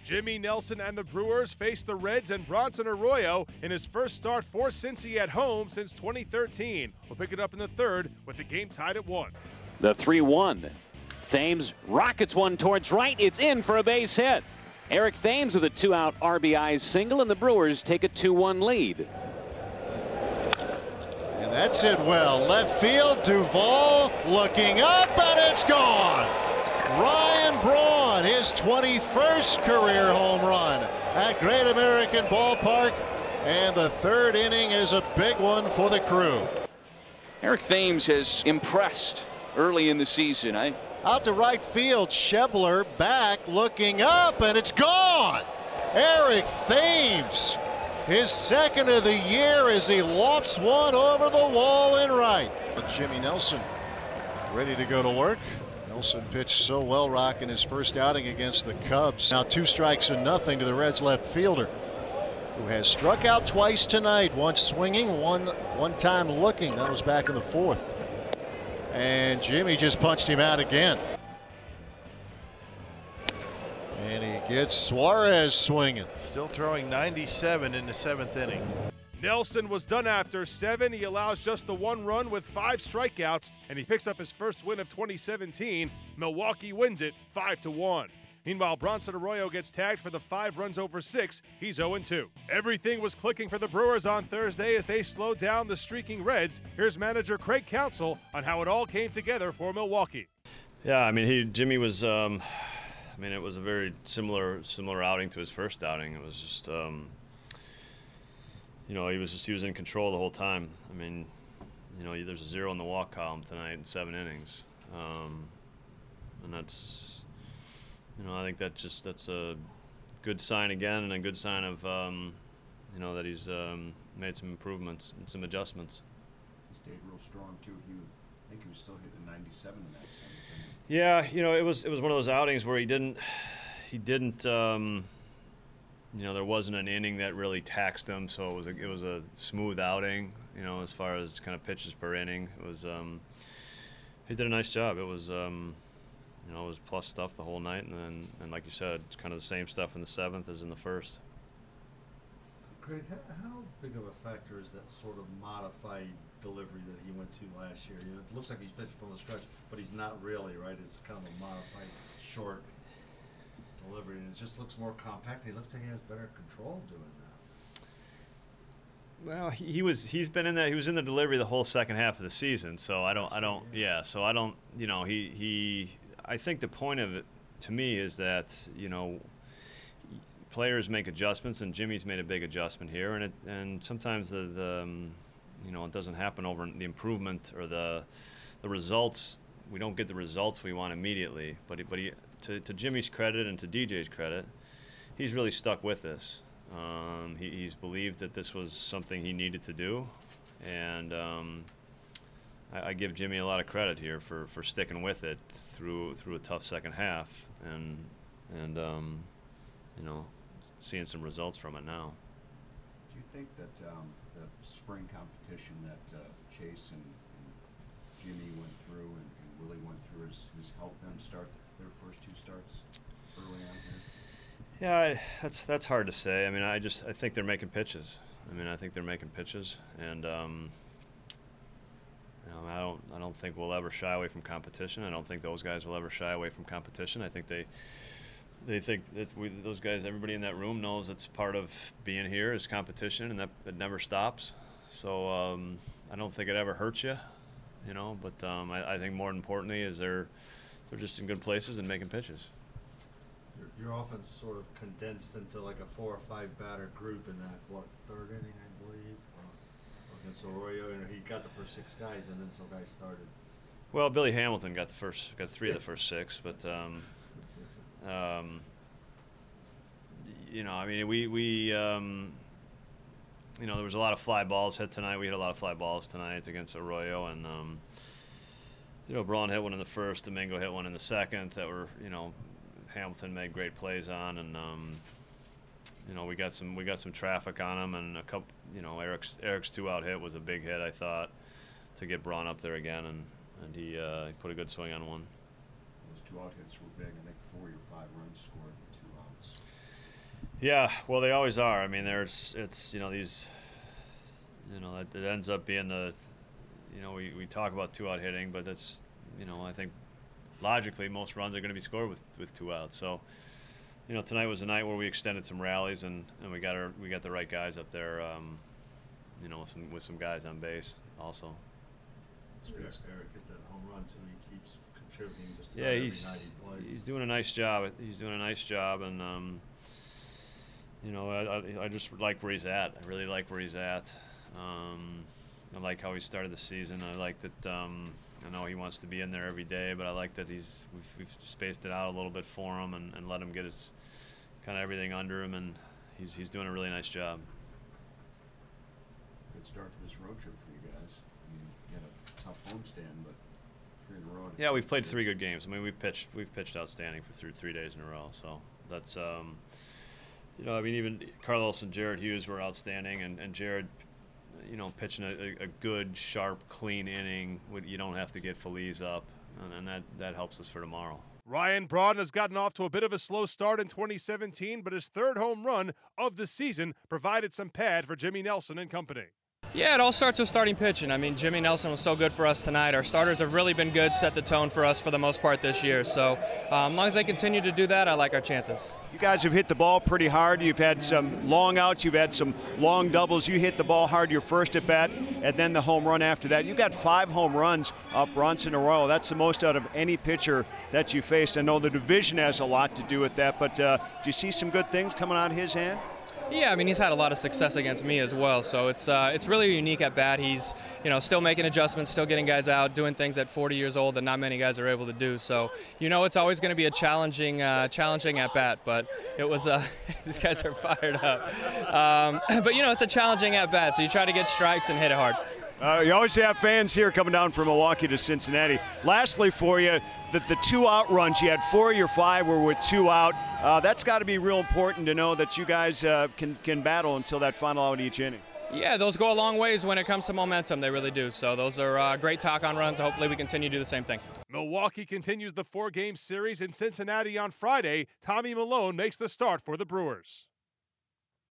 Jimmy Nelson and the Brewers face the Reds and Bronson Arroyo in his first start for Cincy at home since 2013. We'll pick it up in the third with the game tied at 1. The 3-1. Thames rockets one towards right. It's in for a base hit. Eric Thames with a 2-out RBI single, and the Brewers take a 2-1 lead. And that's it well. Left field, Duvall looking up, and it's gone. Ryan Braun, his 21st career home run at Great American Ballpark. And the third inning is a big one for the Crew. Eric Thames has impressed early in the season. Out to right field, Schebler back looking up, and it's gone. Eric Thames, his second of the year as he lofts one over the wall in right. Jimmy Nelson ready to go to work. Nelson pitched so well, Rock, in his first outing against the Cubs. Now 2 strikes and nothing to the Reds left fielder, who has struck out twice tonight, once swinging, one time looking. That was back in the 4th. And Jimmy just punched him out again. And he gets Suarez swinging. Still throwing 97 in the 7th inning. Nelson was done after 7. He allows just the 1 run with 5 strikeouts, and he picks up his first win of 2017. Milwaukee wins it 5-1. Meanwhile, Bronson Arroyo gets tagged for the 5 runs over 6. He's 0-2. Everything was clicking for the Brewers on Thursday as they slowed down the streaking Reds. Here's manager Craig Counsell on how it all came together for Milwaukee. Yeah, I mean, Jimmy was, it was a very similar outing to his first outing. It was just, he was in control the whole time. I mean, there's a 0 in the walk column tonight in 7 innings, and that's. I think that's a good sign again, and a good sign of, that he's made some improvements and some adjustments. He stayed real strong too. I think he was still hitting 97 in that seventh. Yeah, it was one of those outings where he didn't. There wasn't an inning that really taxed him, so it was a smooth outing. As far as kind of pitches per inning, it was. He did a nice job. It was. It was plus stuff the whole night, and like you said, it's kind of the same stuff in the 7th as in the 1st. Craig, how big of a factor is that sort of modified delivery that he went to last year? It looks like he's pitching from the stretch, but he's not really, right? It's kind of a modified short delivery, and it just looks more compact. He looks like he has better control doing that. Well, he's been in that. He was in the delivery the whole second half of the season, so I think the point of it to me is that, players make adjustments, and Jimmy's made a big adjustment here, and sometimes it doesn't happen over the improvement or the results. We don't get the results we want immediately, but to Jimmy's credit and to DJ's credit, he's really stuck with this. He's believed that this was something he needed to do, and I give Jimmy a lot of credit here for sticking with it through a tough second half, and seeing some results from it now. Do you think that the spring competition that Chase and Jimmy went through and Willie went through has helped them start their first 2 starts early on here? Yeah, that's hard to say. I mean, I think they're making pitches. and I don't think we'll ever shy away from competition. I don't think those guys will ever shy away from competition. I think they think that those guys, everybody in that room knows it's part of being here is competition, and that it never stops. So I don't think it ever hurts you, But I think more importantly is they're just in good places and making pitches. Your offense sort of condensed into like a 4 or 5 batter group in that third inning, I believe, against Arroyo. He got the first 6 guys, and then some guys started. Well, Billy Hamilton got 3 of the first 6, but there was a lot of fly balls hit tonight. We hit a lot of fly balls tonight against Arroyo, and Braun hit one in the first, Domingo hit one in the second that were Hamilton made great plays on, and we got some traffic on him, and a couple Eric's 2-out hit was a big hit, I thought, to get Braun up there again, and he put a good swing on one. Those 2-out hits were big. I think 4 or 5 runs scored in 2 outs. Yeah, well, they always are. I mean, it's these, it ends up being we talk about 2-out hitting, but that's, I think logically most runs are going to be scored with 2 outs. So, tonight was a night where we extended some rallies and we got the right guys up there, with some guys on base also. Eric hit that home run too. He keeps contributing just about Yeah, every night he plays. he's doing a nice job. He's doing a nice job, and I just like where he's at. I really like where he's at. I like how he started the season. I like that. I know he wants to be in there every day, but I like that we've spaced it out a little bit for him and let him get his kind of everything under him, and he's doing a really nice job. Good start to this road trip for you guys. I mean, you had a tough homestand, but 3 in a row. Yeah, we've played 3 good games. I mean, we've pitched outstanding for 3 days in a row. So that's even Carlos and Jared Hughes were outstanding, and Jared, pitching a good, sharp, clean inning. You don't have to get Feliz up, and that helps us for tomorrow. Ryan Braun has gotten off to a bit of a slow start in 2017, but his 3rd home run of the season provided some pad for Jimmy Nelson and company. Yeah, it all starts with starting pitching. I mean, Jimmy Nelson was so good for us tonight. Our starters have really been good, set the tone for us for the most part this year. So as long as they continue to do that, I like our chances. You guys have hit the ball pretty hard. You've had some long outs. You've had some long doubles. You hit the ball hard your first at bat, and then the home run after that. You got 5 home runs off Bronson Arroyo. That's the most out of any pitcher that you faced. I know the division has a lot to do with that, but do you see some good things coming out of his hand? Yeah, I mean, he's had a lot of success against me as well, so it's really unique at bat. He's still making adjustments, still getting guys out, doing things at 40 years old that not many guys are able to do. So it's always going to be a challenging at bat, but it was these guys are fired up. But it's a challenging at bat, so you try to get strikes and hit it hard. You always have fans here coming down from Milwaukee to Cincinnati. Lastly for you, the 2-out runs, you had 4 of your 5 were with 2 out. That's got to be real important to know that you guys can battle until that final out each inning. Yeah, those go a long ways when it comes to momentum. They really do. So those are great talk-on runs. Hopefully we continue to do the same thing. Milwaukee continues the 4-game series in Cincinnati on Friday. Tommy Milone makes the start for the Brewers.